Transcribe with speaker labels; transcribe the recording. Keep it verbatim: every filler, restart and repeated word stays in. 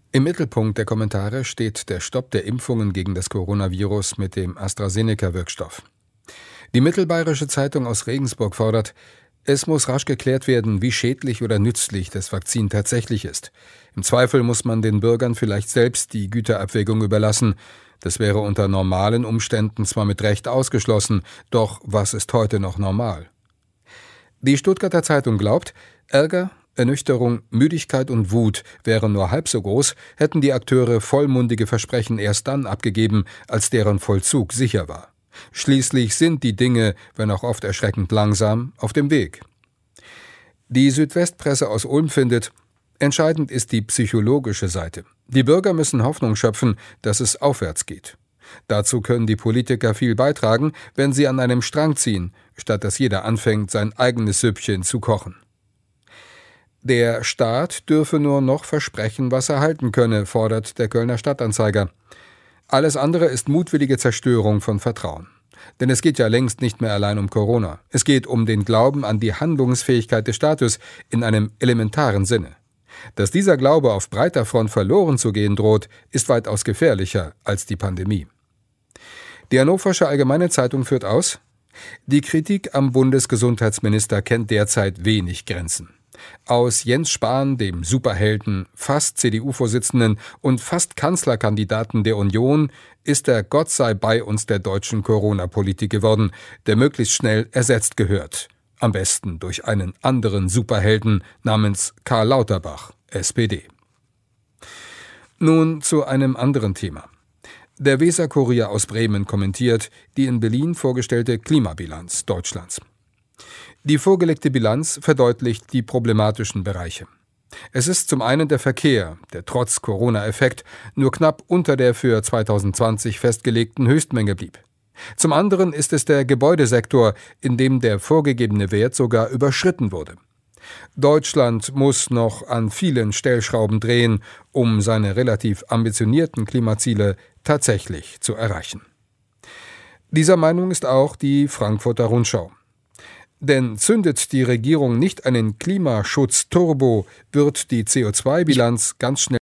Speaker 1: Im Mittelpunkt der Kommentare steht der Stopp der Impfungen gegen das Coronavirus mit dem AstraZeneca-Wirkstoff. Die Mittelbayerische Zeitung aus Regensburg fordert, es muss rasch geklärt werden, wie schädlich oder nützlich das Vakzin tatsächlich ist. Im Zweifel muss man den Bürgern vielleicht selbst die Güterabwägung überlassen. Das wäre unter normalen Umständen zwar mit Recht ausgeschlossen, doch was ist heute noch normal? Die Stuttgarter Zeitung glaubt, Ärger, Ernüchterung, Müdigkeit und Wut wären nur halb so groß, hätten die Akteure vollmundige Versprechen erst dann abgegeben, als deren Vollzug sicher war. Schließlich sind die Dinge, wenn auch oft erschreckend langsam, auf dem Weg. Die Südwestpresse aus Ulm findet, entscheidend ist die psychologische Seite. Die Bürger müssen Hoffnung schöpfen, dass es aufwärts geht. Dazu können die Politiker viel beitragen, wenn sie an einem Strang ziehen, statt dass jeder anfängt, sein eigenes Süppchen zu kochen. Der Staat dürfe nur noch versprechen, was er halten könne, fordert der Kölner Stadtanzeiger. Alles andere ist mutwillige Zerstörung von Vertrauen. Denn es geht ja längst nicht mehr allein um Corona. Es geht um den Glauben an die Handlungsfähigkeit des Staates in einem elementaren Sinne. Dass dieser Glaube auf breiter Front verloren zu gehen droht, ist weitaus gefährlicher als die Pandemie. Die Hannoversche Allgemeine Zeitung führt aus, die Kritik am Bundesgesundheitsminister kennt derzeit wenig Grenzen. Aus Jens Spahn, dem Superhelden, fast C D U-Vorsitzenden und fast Kanzlerkandidaten der Union, ist der Gott sei bei uns der deutschen Corona-Politik geworden, der möglichst schnell ersetzt gehört. Am besten durch einen anderen Superhelden namens Karl Lauterbach, S P D. Nun zu einem anderen Thema. Der Weser-Kurier aus Bremen kommentiert die in Berlin vorgestellte Klimabilanz Deutschlands. Die vorgelegte Bilanz verdeutlicht die problematischen Bereiche. Es ist zum einen der Verkehr, der trotz Corona-Effekt nur knapp unter der für zweitausendzwanzig festgelegten Höchstmenge blieb. Zum anderen ist es der Gebäudesektor, in dem der vorgegebene Wert sogar überschritten wurde. Deutschland muss noch an vielen Stellschrauben drehen, um seine relativ ambitionierten Klimaziele tatsächlich zu erreichen. Dieser Meinung ist auch die Frankfurter Rundschau. Denn zündet die Regierung nicht einen Klimaschutz-Turbo, wird die C O zwei Bilanz ganz schnell